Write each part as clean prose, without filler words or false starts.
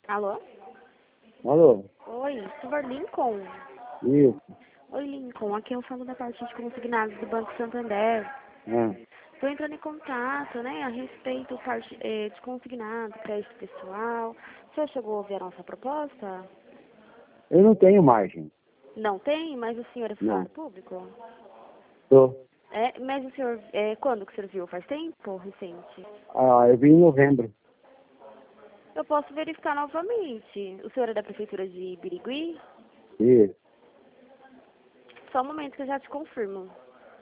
Alô? Alô? Oi, senhor Lincoln? Isso. Oi, Lincoln. Aqui eu falo da parte de consignados do Banco Santander. Ah, Estou entrando em contato, né, a respeito de consignado, crédito pessoal. O senhor chegou a ouvir a nossa proposta? eu não tenho margem. Não tem, mas o senhor é Não. funcionário público? Tô. É, mas o senhor, quando que o senhor viu? Faz tempo ou recente? Eu vim em novembro. Eu posso verificar novamente. O senhor é da Prefeitura de Birigui? Isso. Só um momento que eu já te confirmo.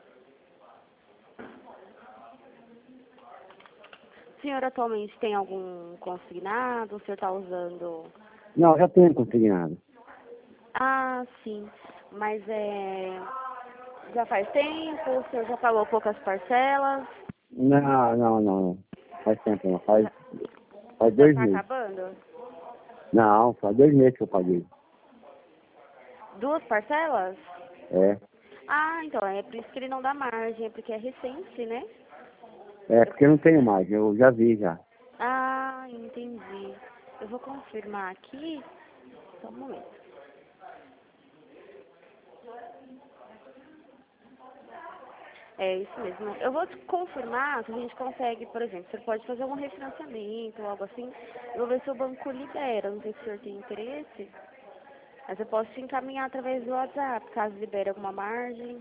O senhor atualmente tem algum consignado? O senhor está usando... Não, já tenho consignado. Ah, sim. Mas já faz tempo? O senhor já pagou poucas parcelas? Não. Faz tempo não. Faz Já 2 está meses. acabando? Não, faz 2 meses que eu paguei. 2 parcelas? É. Ah, então é por isso que ele não dá margem, é porque é recente, né? É, porque eu não tenho margem. Eu já vi já. Ah, entendi. Eu vou confirmar aqui. Só um momento. É isso mesmo. Eu vou te confirmar se a gente consegue, por exemplo, você pode fazer um refinanciamento ou algo assim. Eu vou ver se o banco libera. Não sei se o senhor tem interesse. Mas eu posso te encaminhar através do WhatsApp, caso libere alguma margem.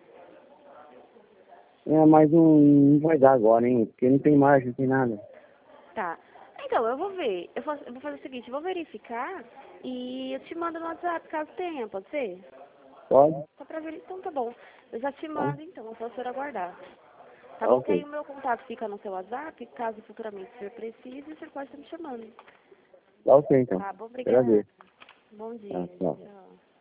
É, mas não vai dar agora, hein? Porque não tem margem, não tem nada. Tá. Então, eu vou ver. Eu vou fazer o seguinte, eu vou verificar e eu te mando no WhatsApp, caso tenha, pode ser? Pode? Só pra ver. Então tá bom. Eu já te Tá, mando então, é só o senhor aguardar. Tá tá bom? Que aí ok. o meu contato fica no seu WhatsApp, caso futuramente o senhor precise, o senhor pode estar me chamando. Tá ok, então. Tá bom? Obrigada. Agradeço. Bom Tá, dia. tchau. Tchau.